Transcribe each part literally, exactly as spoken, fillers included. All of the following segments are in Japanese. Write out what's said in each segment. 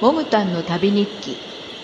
モムタンの旅日記。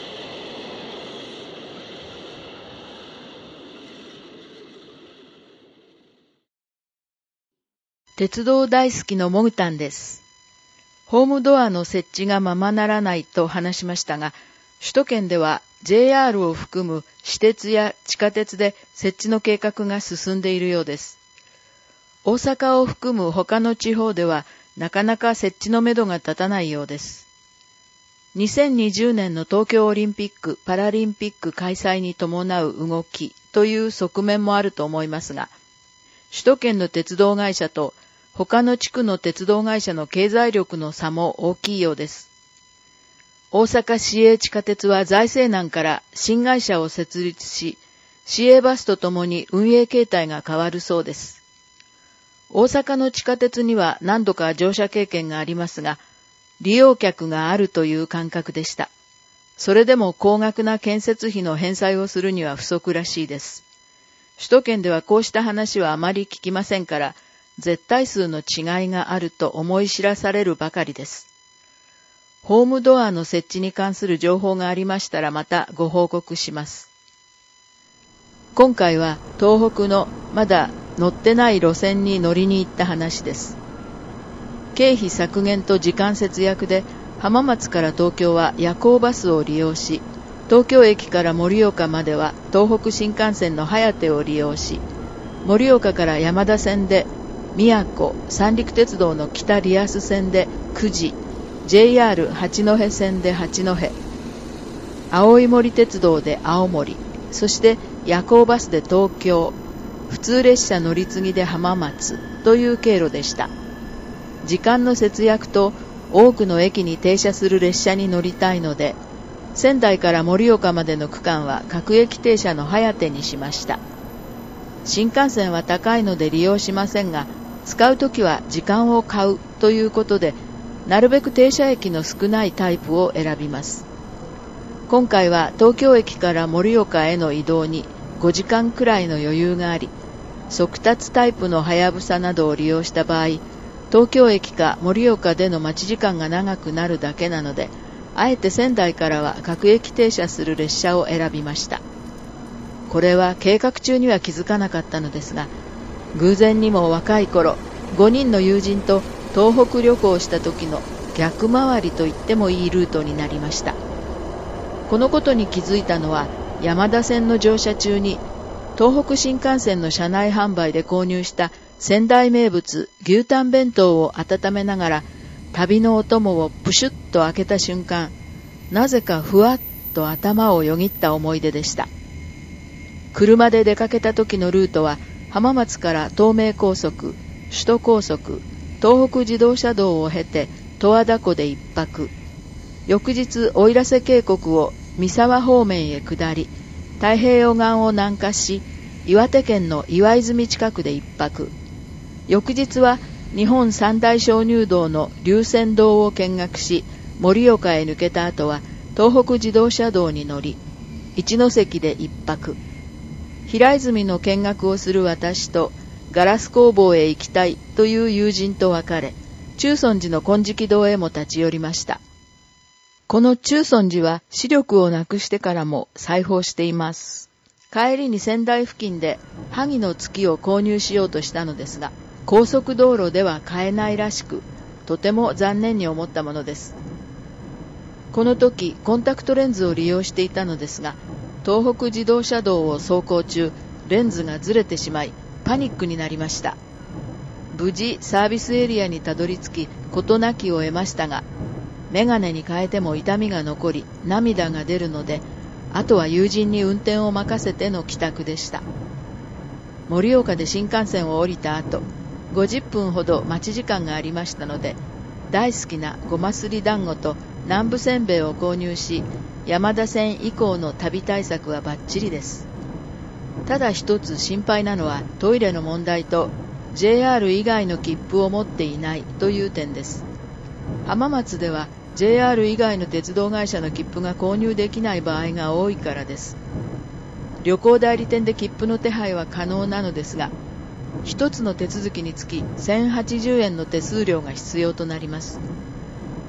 鉄道大好きのモグタンです。ホームドアの設置がままならないと話しましたが、首都圏では ジェイアール を含む私鉄や地下鉄で設置の計画が進んでいるようです。大阪を含む他の地方ではなかなか設置のめどが立たないようです。にせんにじゅうねんの東京オリンピック・パラリンピック開催に伴う動きという側面もあると思いますが、首都圏の鉄道会社と他の地区の鉄道会社の経済力の差も大きいようです。大阪市営地下鉄は財政難から新会社を設立し、市営バスとともに運営形態が変わるそうです。大阪の地下鉄には何度か乗車経験がありますが、利用客があるという感覚でした。それでも高額な建設費の返済をするには不足らしいです。首都圏ではこうした話はあまり聞きませんから、絶対数の違いがあると思い知らされるばかりです。ホームドアの設置に関する情報がありましたらまたご報告します。今回は東北のまだ乗ってない路線に乗りに行った話です。経費削減と時間節約で浜松から東京は夜行バスを利用し、東京駅から盛岡までは東北新幹線のはやてを利用し、盛岡から山田線で宮古、三陸鉄道の北リアス線で久慈、ジェイアール 八戸線で八戸、青い森鉄道で青森、そして夜行バスで東京、普通列車乗り継ぎで浜松という経路でした。時間の節約と多くの駅に停車する列車に乗りたいので、仙台から盛岡までの区間は各駅停車のはやてにしました。新幹線は高いので利用しませんが、使うときは時間を買うということで、なるべく停車駅の少ないタイプを選びます。今回は東京駅から盛岡への移動にごじかんくらいの余裕があり、速達タイプのはやぶさなどを利用した場合、東京駅か盛岡での待ち時間が長くなるだけなので、あえて仙台からは各駅停車する列車を選びました。これは計画中には気づかなかったのですが、偶然にも若い頃、ごにんの友人と東北旅行した時の逆回りと言ってもいいルートになりました。このことに気づいたのは、山田線の乗車中に東北新幹線の車内販売で購入した仙台名物牛タン弁当を温めながら旅のお供をプシュッと開けた瞬間、なぜかふわっと頭をよぎった思い出でした。車で出かけた時のルートは浜松から東名高速、首都高速、東北自動車道を経て十和田湖で一泊、翌日奥入瀬渓谷を三沢方面へ下り、太平洋岸を南下し、岩手県の岩泉近くで一泊、翌日は日本三大鍾乳洞の龍泉洞を見学し、盛岡へ抜けた後は東北自動車道に乗り、一ノ関で一泊。平泉の見学をする私とガラス工房へ行きたいという友人と別れ、中尊寺の金色堂へも立ち寄りました。この中尊寺は視力をなくしてからも再訪しています。帰りに仙台付近で萩の月を購入しようとしたのですが、高速道路では買えないらしく、とても残念に思ったものです。この時、コンタクトレンズを利用していたのですが、東北自動車道を走行中、レンズがずれてしまい、パニックになりました。無事、サービスエリアにたどり着き、事なきを得ましたが、メガネに変えても痛みが残り、涙が出るので、あとは友人に運転を任せての帰宅でした。盛岡で新幹線を降りた後、ごじゅっぷんほど待ち時間がありましたので、大好きなごますり団子と南部せんべいを購入し、山田線以降の旅対策はバッチリです。ただ一つ心配なのはトイレの問題と ジェイアール 以外の切符を持っていないという点です。浜松では ジェイアール 以外の鉄道会社の切符が購入できない場合が多いからです。旅行代理店で切符の手配は可能なのですが、一つの手続きにつきせんはちじゅうえんの手数料が必要となります。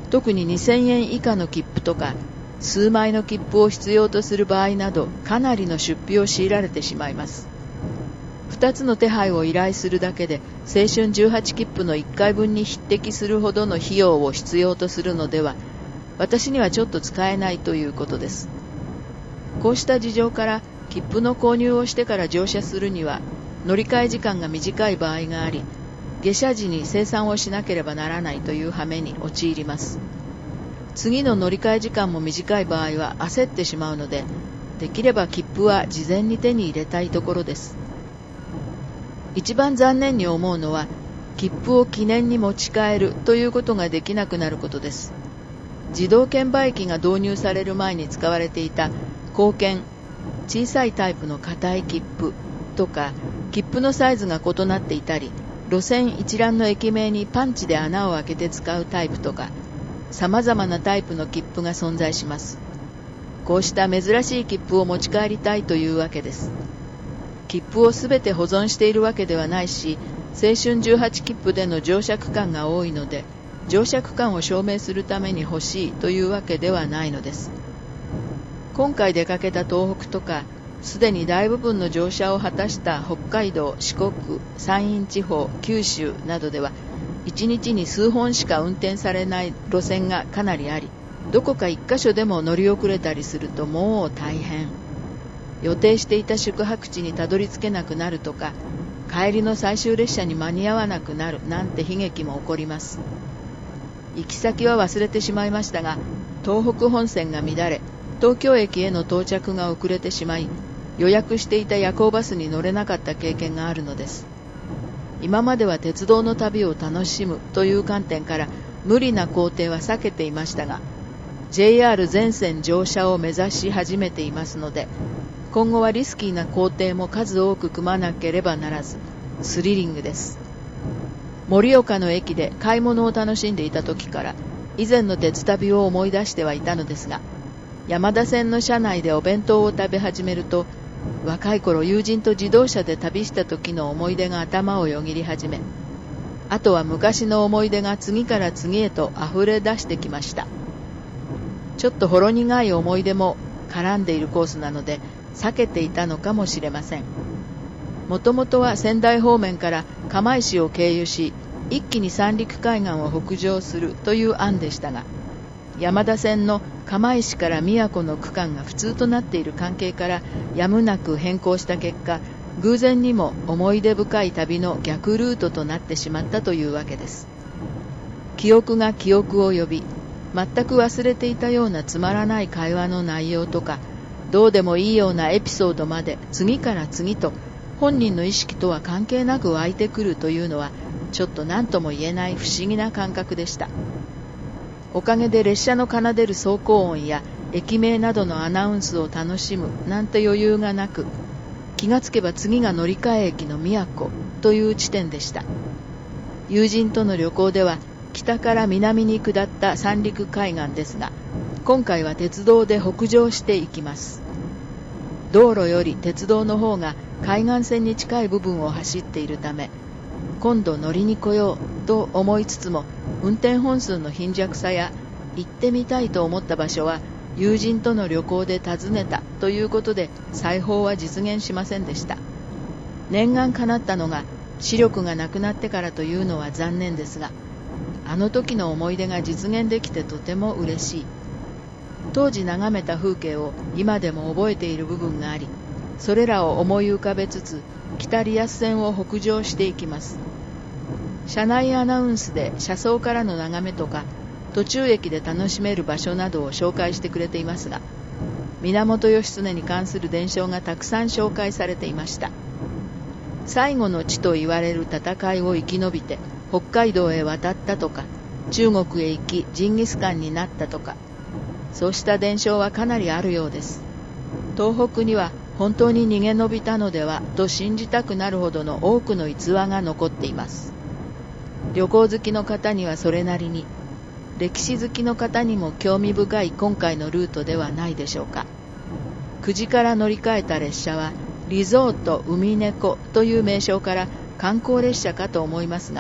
特ににせんえん以下の切符とか数枚の切符を必要とする場合などかなりの出費を強いられてしまいます。ふたつの手配を依頼するだけで青春じゅうはち切符のいっかいぶんに匹敵するほどの費用を必要とするのでは、私にはちょっと使えないということです。こうした事情から切符の購入をしてから乗車するには乗り換え時間が短い場合があり、下車時に清算をしなければならないという羽目に陥ります。次の乗り換え時間も短い場合は焦ってしまうので、できれば切符は事前に手に入れたいところです。一番残念に思うのは、切符を記念に持ち帰るということができなくなることです。自動券売機が導入される前に使われていた硬券、小さいタイプの硬い切符とか、切符のサイズが異なっていたり、路線一覧の駅名にパンチで穴を開けて使うタイプとか、様々なタイプの切符が存在します。こうした珍しい切符を持ち帰りたいというわけです。切符をすべて保存しているわけではないし、青春じゅうはち切符での乗車区間が多いので、乗車区間を証明するために欲しいというわけではないのです。今回出かけた東北とか、すでに大部分の乗車を果たした北海道、四国、山陰地方、九州などでは、いちにちに数本しか運転されない路線がかなりあり、どこか一箇所でも乗り遅れたりするともう大変。予定していた宿泊地にたどり着けなくなるとか、帰りの最終列車に間に合わなくなるなんて悲劇も起こります。行き先は忘れてしまいましたが、東北本線が乱れ、東京駅への到着が遅れてしまい、予約していた夜行バスに乗れなかった経験があるのです。今までは鉄道の旅を楽しむという観点から無理な行程は避けていましたが、ジェイアール 全線乗車を目指し始めていますので、今後はリスキーな行程も数多く組まなければならず、スリリングです。盛岡の駅で買い物を楽しんでいた時から、以前の鉄旅を思い出してはいたのですが、山田線の車内でお弁当を食べ始めると、若い頃友人と自動車で旅した時の思い出が頭をよぎり始め、あとは昔の思い出が次から次へと溢れ出してきました。ちょっとほろ苦い思い出も絡んでいるコースなので、避けていたのかもしれません。もともとは仙台方面から釜石を経由し、一気に三陸海岸を北上するという案でしたが、山田線の釜石から宮古の区間が不通となっている関係からやむなく変更した結果、偶然にも思い出深い旅の逆ルートとなってしまったというわけです。記憶が記憶を呼び、全く忘れていたようなつまらない会話の内容とか、どうでもいいようなエピソードまで次から次と本人の意識とは関係なく湧いてくるというのは、ちょっと何とも言えない不思議な感覚でした。おかげで列車の奏でる走行音や駅名などのアナウンスを楽しむなんて余裕がなく、気がつけば次が乗り換え駅の宮古という地点でした。友人との旅行では北から南に下った三陸海岸ですが、今回は鉄道で北上していきます。道路より鉄道の方が海岸線に近い部分を走っているため、今度乗りに来ようと思いつつも、運転本数の貧弱さや行ってみたいと思った場所は友人との旅行で訪ねたということで再訪は実現しませんでした。念願叶ったのが視力がなくなってからというのは残念ですが、あの時の思い出が実現できてとても嬉しい。当時眺めた風景を今でも覚えている部分があり、それらを思い浮かべつつ北リアス線を北上していきます。車内アナウンスで車窓からの眺めとか途中駅で楽しめる場所などを紹介してくれていますが、源義経に関する伝承がたくさん紹介されていました。最後の地と言われる戦いを生き延びて北海道へ渡ったとか、中国へ行きジンギスカンになったとか、そうした伝承はかなりあるようです。東北には本当に逃げ延びたのではと信じたくなるほどの多くの逸話が残っています。旅行好きの方にはそれなりに、歴史好きの方にも興味深い今回のルートではないでしょうか。久慈から乗り換えた列車はリゾート海猫という名称から観光列車かと思いますが、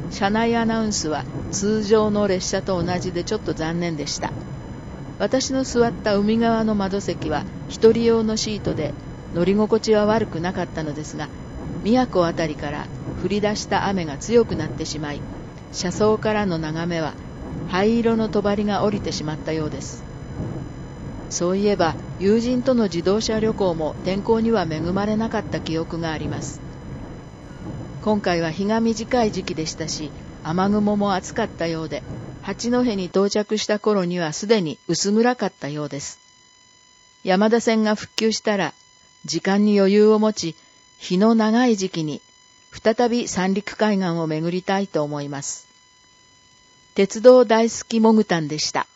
車内アナウンスは通常の列車と同じでちょっと残念でした。私の座った海側の窓席は一人用のシートで乗り心地は悪くなかったのですが、宮古あたりから降り出した雨が強くなってしまい、車窓からの眺めは灰色の帳が降りてしまったようです。そういえば友人との自動車旅行も天候には恵まれなかった記憶があります。今回は日が短い時期でしたし、雨雲も暑かったようで、八戸に到着した頃にはすでに薄暗かったようです。山田線が復旧したら、時間に余裕を持ち、日の長い時期に再び三陸海岸を巡りたいと思います。鉄道大好きモグタンでした。